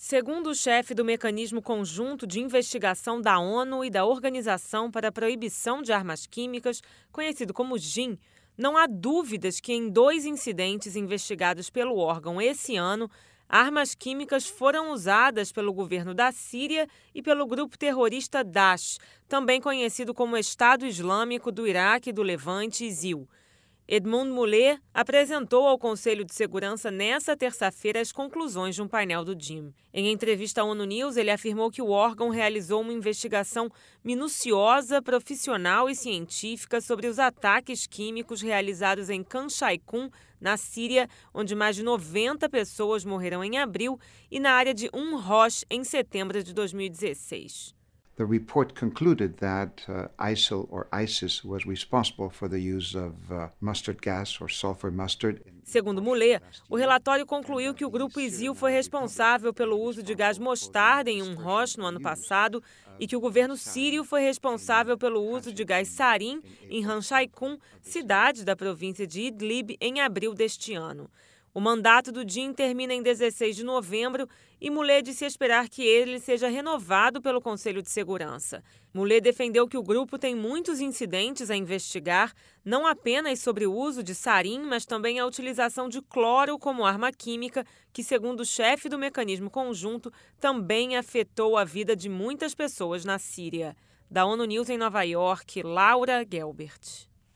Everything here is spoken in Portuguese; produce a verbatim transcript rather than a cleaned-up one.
Segundo o chefe do Mecanismo Conjunto de Investigação da ONU e da Organização para a Proibição de Armas Químicas, conhecido como G I M, não há dúvidas que em dois incidentes investigados pelo órgão esse ano, armas químicas foram usadas pelo governo da Síria e pelo grupo terrorista Daesh, também conhecido como Estado Islâmico do Iraque e do Levante, I S I L. Edmund Muller apresentou ao Conselho de Segurança nesta terça-feira as conclusões de um painel do G I M. Em entrevista à ONU News, ele afirmou que o órgão realizou uma investigação minuciosa, profissional e científica sobre os ataques químicos realizados em Khan Shaykhun, na Síria, onde mais de noventa pessoas morreram em abril, e na área de Umm Rosh, em setembro de dois mil e dezesseis. The report concluded that uh, I S I L or ISIS was responsible for the use of uh, mustard gas or sulfur mustard. Segundo Muller, o relatório concluiu que o grupo I S I L foi responsável pelo uso de gás mostarda em Umm Rosh no ano passado e que o governo sírio foi responsável pelo uso de gás sarin em Khan Shaykhun, cidade da província de Idlib, em abril deste ano. O mandato do G I M termina em dezesseis de novembro e Muller disse esperar que ele seja renovado pelo Conselho de Segurança. Muller defendeu que o grupo tem muitos incidentes a investigar, não apenas sobre o uso de sarin, mas também a utilização de cloro como arma química, que, segundo o chefe do Mecanismo Conjunto, também afetou a vida de muitas pessoas na Síria. Da ONU News em Nova York, Laura Gelbert.